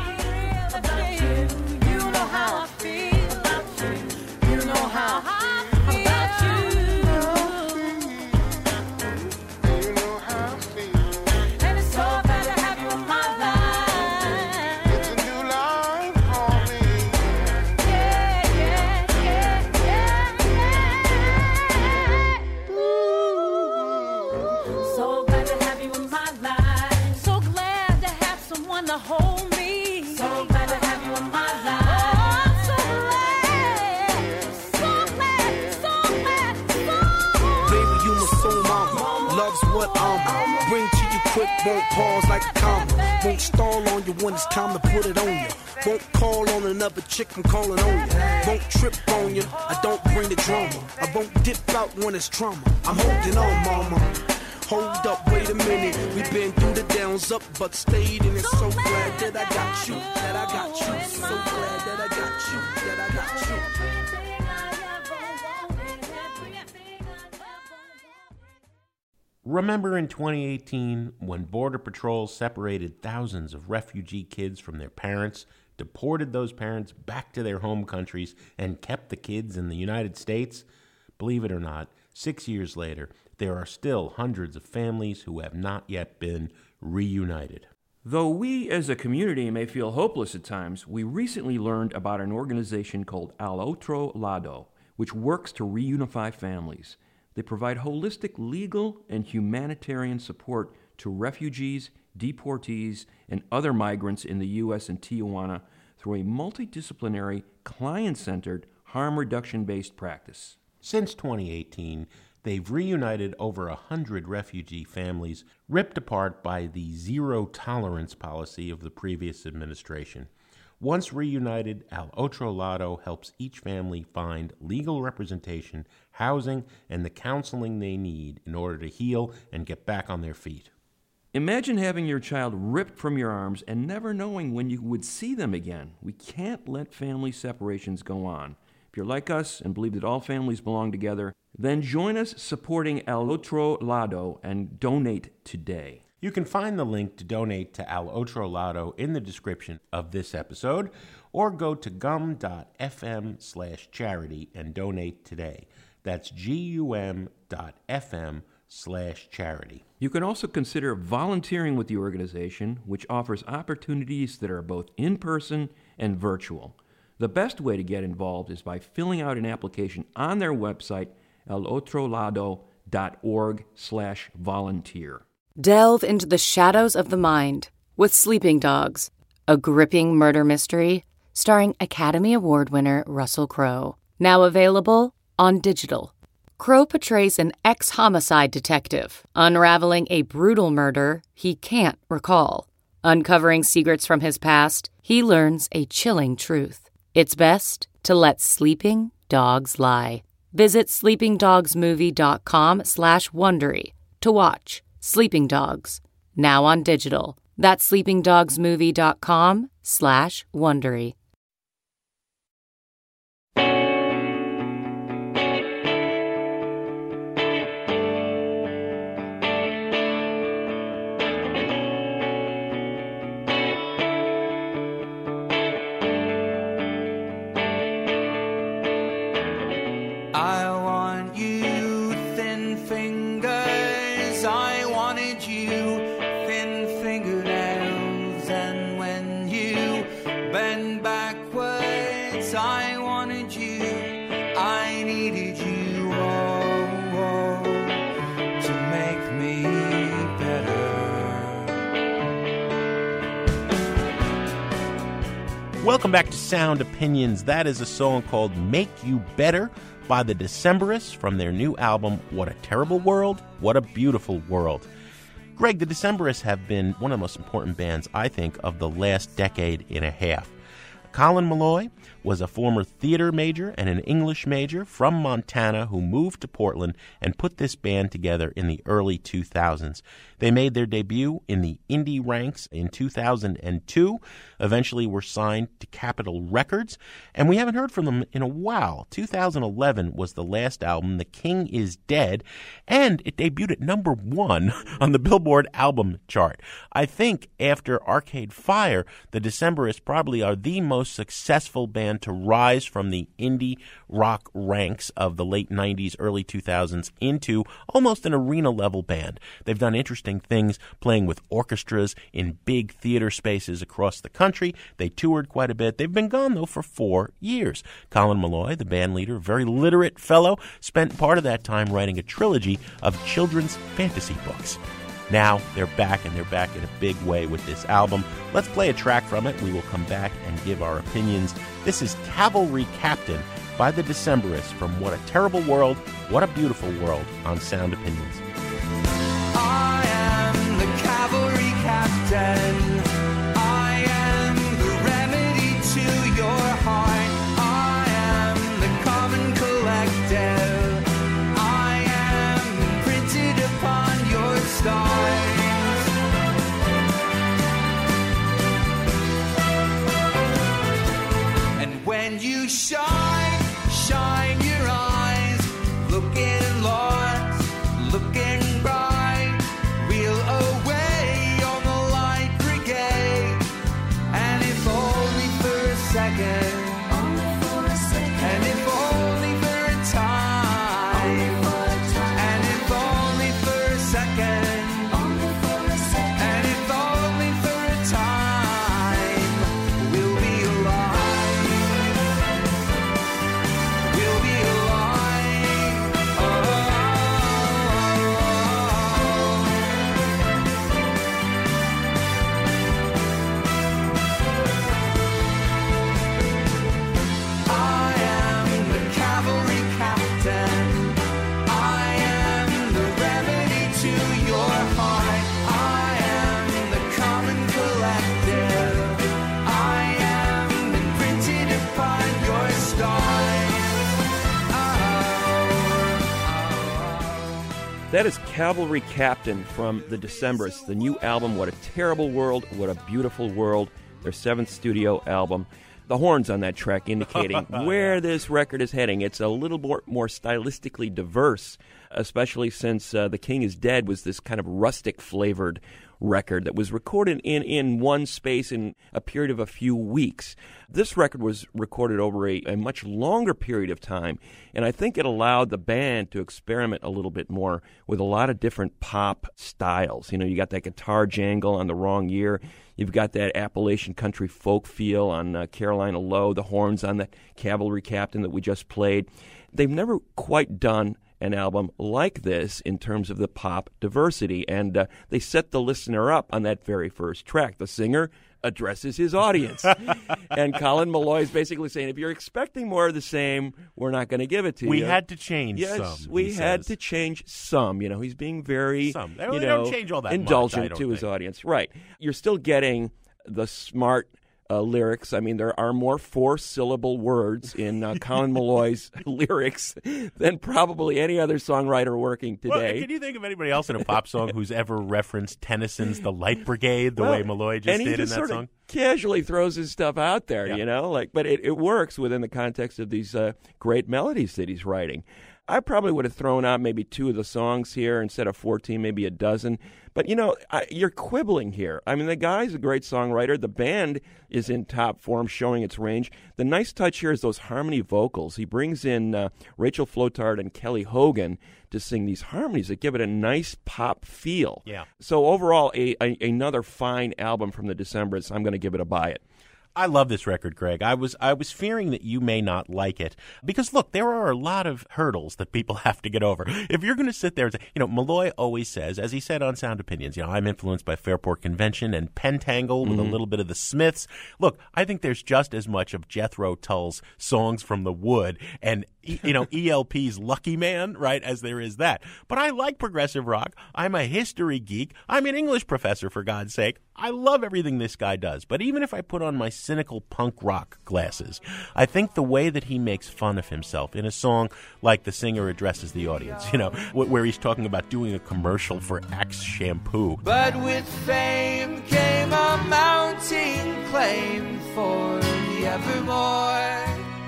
Won't pause like a comma. Won't stall on you when it's time to put it on you. Won't call on another chick, I'm calling on you. Won't trip on you, I don't bring the drama. I won't dip out when it's trauma. I'm holding on, mama. Hold up, wait a minute. We've been through the downs up, but stayed in it. So glad that I got you, that I got you. So glad that I got you, that I got you. Remember in twenty eighteen when Border Patrol separated thousands of refugee kids from their parents, deported those parents back to their home countries, and kept the kids in the United States? Believe it or not, six years later, there are still hundreds of families who have not yet been reunited. Though we as a community may feel hopeless at times, we recently learned about an organization called Al Otro Lado, which works to reunify families. They provide holistic legal and humanitarian support to refugees, deportees, and other migrants in the U S and Tijuana through a multidisciplinary, client-centered, harm reduction-based practice. Since twenty eighteen, they've reunited over a hundred refugee families ripped apart by the zero-tolerance policy of the previous administration. Once reunited, Al Otro Lado helps each family find legal representation, housing, and the counseling they need in order to heal and get back on their feet. Imagine having your child ripped from your arms and never knowing when you would see them again. We can't let family separations go on. If you're like us and believe that all families belong together, then join us supporting Al Otro Lado and donate today. You can find the link to donate to Al Otro Lado in the description of this episode, or go to gum.fm slash charity and donate today. That's gum.fm slash charity. You can also consider volunteering with the organization, which offers opportunities that are both in-person and virtual. The best way to get involved is by filling out an application on their website, alotrolado.org slash volunteer. Delve into the shadows of the mind with Sleeping Dogs, a gripping murder mystery starring Academy Award winner Russell Crowe. Now available on digital. Crowe portrays an ex-homicide detective unraveling a brutal murder he can't recall. Uncovering secrets from his past, he learns a chilling truth. It's best to let sleeping dogs lie. Visit sleepingdogsmovie.com slash Wondery to watch Sleeping Dogs, now on digital. That's sleepingdogsmovie.com slash Wondery. I want you, thin fingers. I wanted you, thin fingernails. And when you bend backwards, I wanted you. I needed you, oh, oh, to make me better. Welcome back to Sound Opinions. That is a song called Make You Better by the Decemberists from their new album, What a Terrible World, What a Beautiful World. Greg, the Decemberists have been one of the most important bands, I think, of the last decade and a half. Colin Meloy was a former theater major and an English major from Montana who moved to Portland and put this band together in the early two thousands. They made their debut in the indie ranks in two thousand two, eventually were signed to Capitol Records, and we haven't heard from them in a while. two thousand eleven was the last album, The King is Dead, and it debuted at number one on the Billboard album chart. I think after Arcade Fire, the Decemberists probably are the most successful band to rise from the indie rock ranks of the late nineties, early two thousands into almost an arena-level band. They've done interesting things, playing with orchestras in big theater spaces across the country. They toured quite a bit. They've been gone, though, for four years. Colin Meloy, the band leader, a very literate fellow, spent part of that time writing a trilogy of children's fantasy books. Now they're back, and they're back in a big way with this album. Let's play a track from it. We will come back and give our opinions. This is Cavalry Captain by the Decemberists from What a Terrible World, What a Beautiful World on Sound Opinions. I am the cavalry captain. I am the remedy to your heart. I am the common collective. I am printed upon your stars. And when you shine, shine your eyes, looking lost, looking bright. Wheel away on the light brigade, and if only for a second, only for a second, and if only for a time, only for a time, and if only for a second, only for a second, and if only for a time, we'll be alive, we'll be alive, oh, oh, oh, I am the cavalry captain. I am the remedy to your heart. I am the common collective. I am imprinted upon your stars. That is Cavalry Captain from the Decemberists, the new album, What a Terrible World, What a Beautiful World, their seventh studio album. The horns on that track indicating where this record is heading. It's a little more, more stylistically diverse, especially since uh, The King is Dead was this kind of rustic-flavored record that was recorded in, in one space in a period of a few weeks. This record was recorded over a, a much longer period of time, and I think it allowed the band to experiment a little bit more with a lot of different pop styles. You know, you got that guitar jangle on The Wrong Year. You've got that Appalachian country folk feel on uh, Carolina Low, the horns on the Cavalry Captain that we just played. They've never quite done an album like this in terms of the pop diversity, and uh, they set the listener up on that very first track. The singer addresses his audience, and Colin Meloy is basically saying, if you're expecting more of the same, we're not going to give it to We you. We had to change yes, some. Yes, we had says. to change some. You know, he's being very some. You they know, don't change all that indulgent much, to his think. audience. Right. You're still getting the smart Uh, lyrics. I mean, there are more four-syllable words in uh, Colin Meloy's lyrics than probably any other songwriter working today. Well, can you think of anybody else in a pop song who's ever referenced Tennyson's The Light Brigade the well, way Meloy just and he did just in that sort song? Of, casually throws his stuff out there, Yeah. you know, like, but it, it works within the context of these uh, great melodies that he's writing. I probably would have thrown out maybe two of the songs here instead of fourteen, maybe a dozen. But, you know, I, you're quibbling here. I mean, the guy's a great songwriter. The band is in top form, showing its range. The nice touch here is those harmony vocals. He brings in uh, Rachel Flotard and Kelly Hogan to sing these harmonies that give it a nice pop feel. Yeah. So overall, a, a another fine album from the Decemberists. I'm going to give it a buy it. I love this record, Greg. I was I was fearing that you may not like it because, look, there are a lot of hurdles that people have to get over. If you're going to sit there and say, you know, Malloy always says, as he said on Sound Opinions, you know, I'm influenced by Fairport Convention and Pentangle with Mhm. a little bit of the Smiths. Look, I think there's just as much of Jethro Tull's Songs from the Wood and, you know, E L P's Lucky Man, right, as there is that. But I like progressive rock. I'm a history geek. I'm an English professor, for God's sake. I love everything this guy does. But even if I put on my cynical punk rock glasses, I think the way that he makes fun of himself in a song like The Singer Addresses the Audience, you know, wh- where he's talking about doing a commercial for Axe shampoo. But with fame came a mounting claim for the evermore.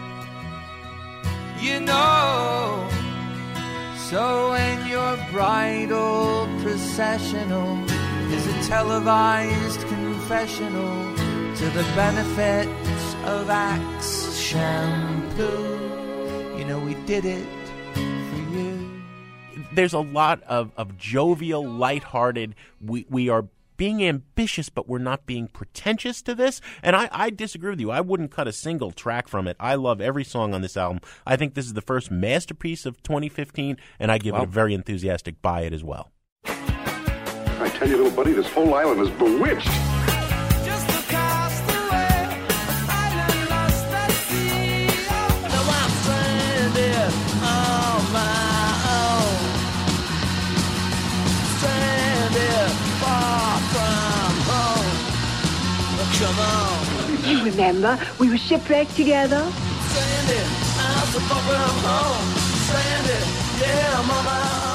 You know, so when your bridal processional is a televised confessional to the benefits of Axe shampoo, you know we did it for you. There's a lot of, of jovial, lighthearted, we, we are being ambitious, but we're not being pretentious to this. And I, I disagree with you. I wouldn't cut a single track from it. I love every song on this album. I think this is the first masterpiece of twenty fifteen, and I give Wow. it a very enthusiastic buy it as well. I tell you, little buddy, this whole island is bewitched. Just across the way, island lost at sea. Now I'm stranded on my own. Stranded far from home. Come on. You remember, we were shipwrecked together. Stranded, I'm so far from home. Stranded, yeah, I'm on my own.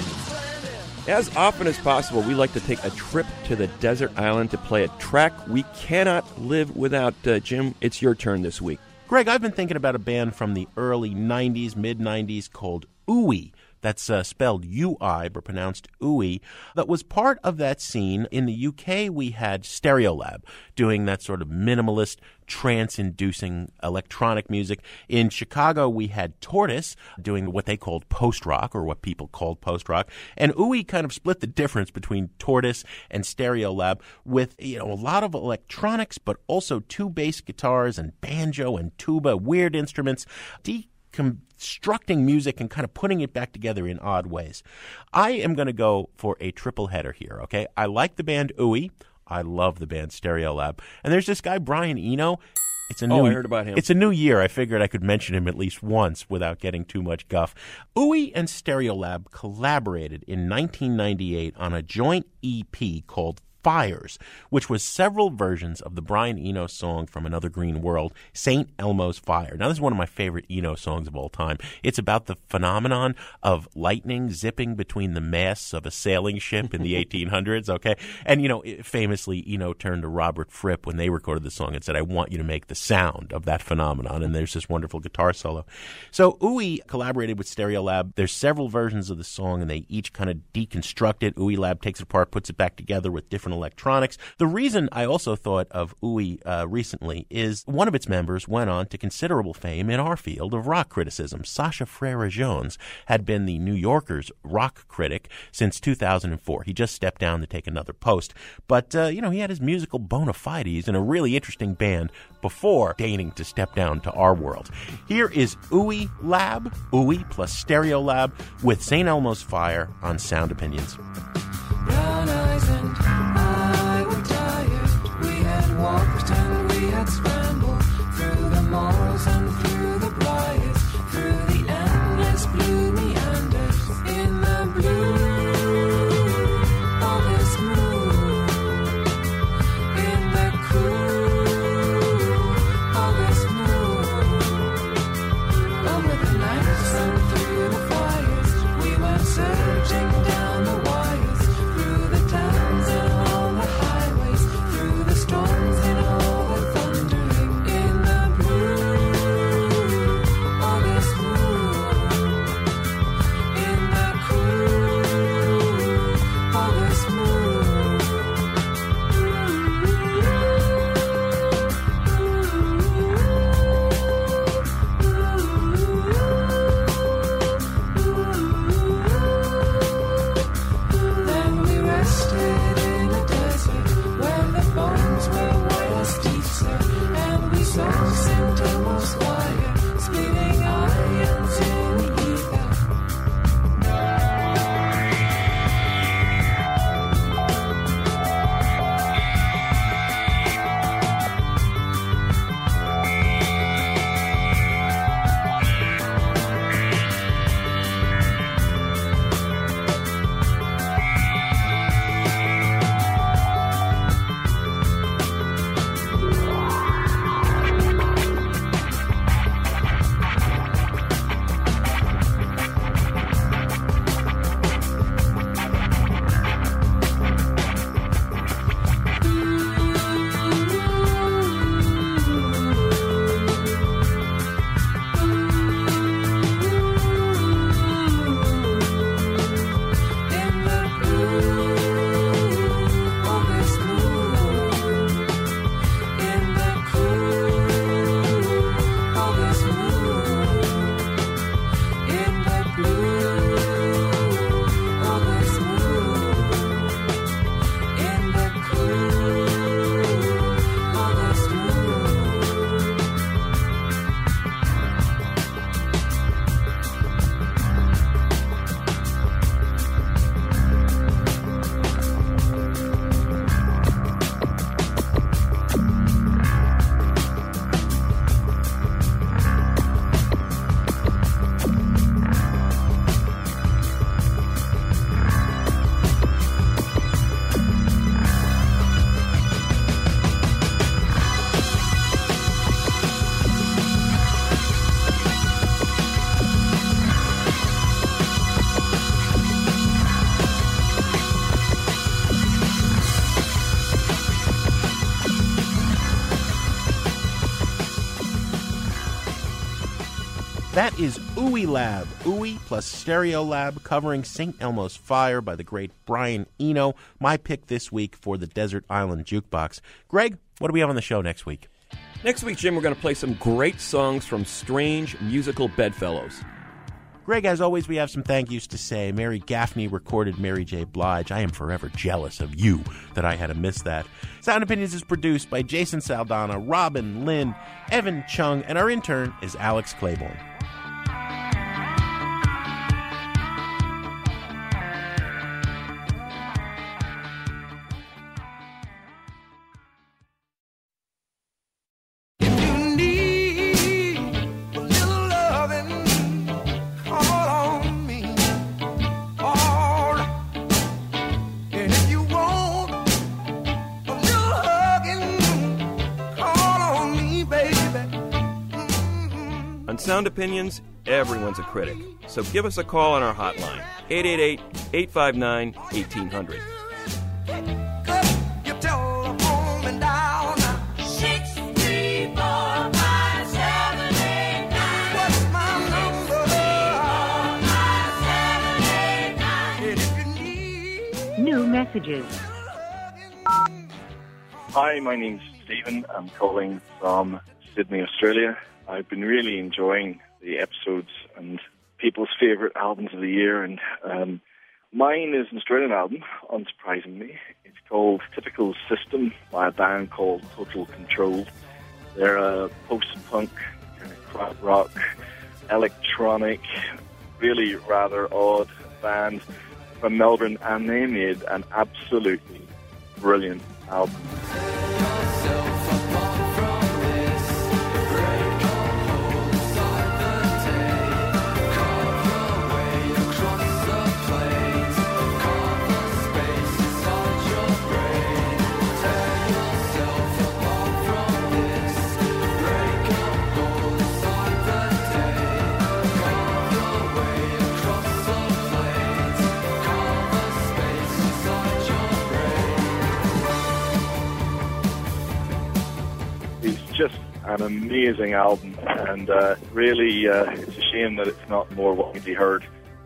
As often as possible, we like to take a trip to the desert island to play a track we cannot live without. Uh, Jim, it's your turn this week. Greg, I've been thinking about a band from the early nineties, mid-nineties called Ooey. That's uh, spelled U I, but pronounced Ooey. That was part of that scene. In the U K, we had Stereolab doing that sort of minimalist, trance-inducing electronic music. In Chicago, we had Tortoise doing what they called post-rock, or what people called post-rock. And Ooey kind of split the difference between Tortoise and Stereolab with, you know, a lot of electronics, but also two bass guitars and banjo and tuba, weird instruments. De- constructing music and kind of putting it back together in odd ways. I am going to go for a triple header here, okay? I like the band Ooey. I love the band Stereolab. And there's this guy, Brian Eno. It's a new, Oh, I heard about him. It's a new year. I figured I could mention him at least once without getting too much guff. Ooey and Stereolab collaborated in nineteen ninety-eight on a joint E P called Fires, which was several versions of the Brian Eno song from Another Green World, Saint Elmo's Fire. Now, this is one of my favorite Eno songs of all time. It's about the phenomenon of lightning zipping between the masts of a sailing ship in the eighteen hundreds, okay? And, you know, famously, Eno turned to Robert Fripp when they recorded the song and said, I want you to make the sound of that phenomenon. And there's this wonderful guitar solo. So Ooey collaborated with Stereolab. There's several versions of the song, and they each kind of deconstruct it. Ooey Lab takes it apart, puts it back together with different electronics. The reason I also thought of Ooey uh, recently is one of its members went on to considerable fame in our field of rock criticism. Sacha Frere-Jones had been the New Yorker's rock critic since two thousand four. He just stepped down to take another post. But, uh, you know, he had his musical bona fides in a really interesting band before deigning to step down to our world. Here is Ooey Lab, Ooey plus Stereolab with Saint Elmo's Fire on Sound Opinions. Brown eyes and I were tired. We had walked and we had scrambled through the morals and through the briars, through the endless blue meanders in the blue August moon, in the cool August moon. Over the nights and through the fires, we went surging down the wires. That is Ooey Lab, Ooey plus Stereo Lab, covering Saint Elmo's Fire by the great Brian Eno. My pick this week for the Desert Island Jukebox. Greg, what do we have on the show next week? Next week, Jim, we're going to play some great songs from strange musical bedfellows. Greg, as always, we have some thank yous to say. Mary Gaffney recorded Mary J. Blige. I am forever jealous of you that I had to miss that. Sound Opinions is produced by Jason Saldana, Robin Lynn, Evan Chung, and our intern is Alex Claiborne. Sound Opinions, everyone's a critic. So give us a call on our hotline, eight eight eight, eight five nine, one eight zero zero. New messages. Hi, my name's Stephen. I'm calling from Sydney, Australia. I've been really enjoying the episodes and people's favourite albums of the year, and um, mine is an Australian album, unsurprisingly. It's called Typical System by a band called Total Control. They're a post-punk, kind of crowd rock, electronic, really rather odd band from Melbourne, and they made an absolutely brilliant album. Just an amazing album, and uh, really uh, it's a shame that it's not more widely heard.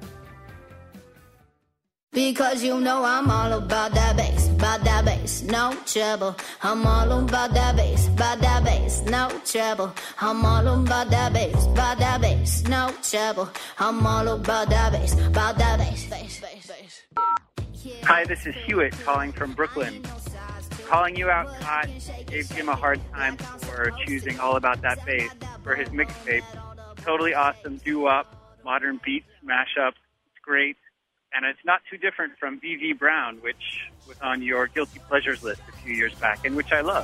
Because you know I'm all about that bass, about that bass, no trouble. I'm all about that bass, about that bass, no trouble. I'm all about that bass, about that bass, no trouble. I'm all about that bass, about that bass, bass, bass, bass. Hi, this is Hewitt calling from Brooklyn. Calling you out, Scott, gave Jim a hard time for choosing All About That Bass for his mixtape. Totally awesome doo-wop, modern beats, mashup. It's great. And it's not too different from V V Brown, which was on your Guilty Pleasures list a few years back, and which I love.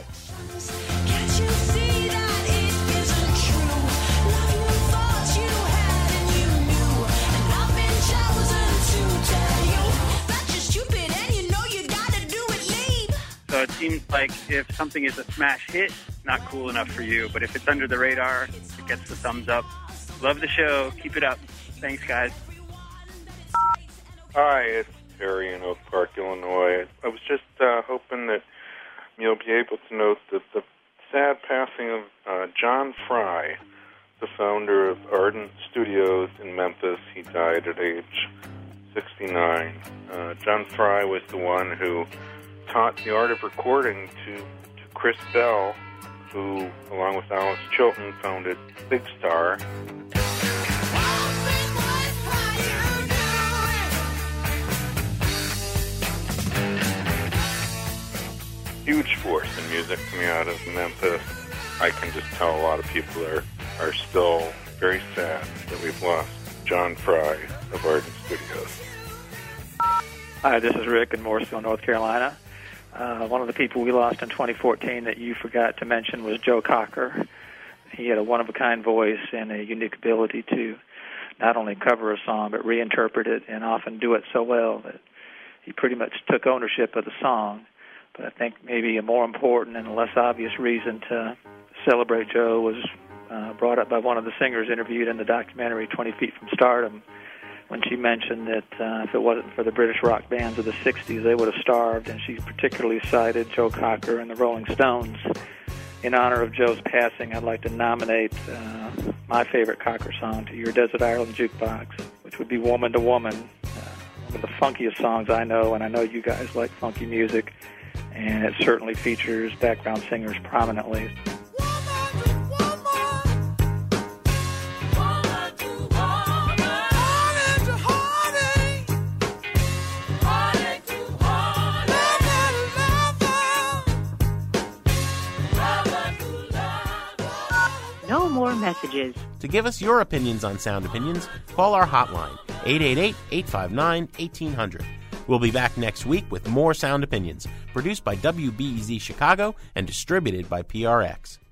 So it seems like if something is a smash hit, it's not cool enough for you. But if it's under the radar, it gets the thumbs up. Love the show. Keep it up. Thanks, guys. Hi, it's Terry in Oak Park, Illinois. I was just uh, hoping that you'll be able to note that the sad passing of uh, John Fry, the founder of Ardent Studios in Memphis. He died at age sixty-nine. Uh, John Fry was the one who taught the art of recording to, to Chris Bell, who, along with Alice Chilton, founded Big Star. Huge force in music coming out of Memphis. I can just tell a lot of people are, are still very sad that we've lost John Fry of Ardent Studios. Hi, this is Rick in Morrisville, North Carolina. Uh, one of the people we lost in twenty fourteen that you forgot to mention was Joe Cocker. He had a one-of-a-kind voice and a unique ability to not only cover a song but reinterpret it, and often do it so well that he pretty much took ownership of the song. But I think maybe a more important and a less obvious reason to celebrate Joe was uh, brought up by one of the singers interviewed in the documentary twenty feet from Stardom, when she mentioned that uh, if it wasn't for the British rock bands of the sixties, they would have starved, and she particularly cited Joe Cocker and the Rolling Stones. In honor of Joe's passing, I'd like to nominate uh, my favorite Cocker song to your Desert Island Jukebox, which would be Woman to Woman, uh, one of the funkiest songs I know, and I know you guys like funky music, and it certainly features background singers prominently. No more messages. To give us your opinions on Sound Opinions, call our hotline, eight eight eight, eight five nine, one eight zero zero. We'll be back next week with more Sound Opinions, produced by W B E Z Chicago and distributed by P R X.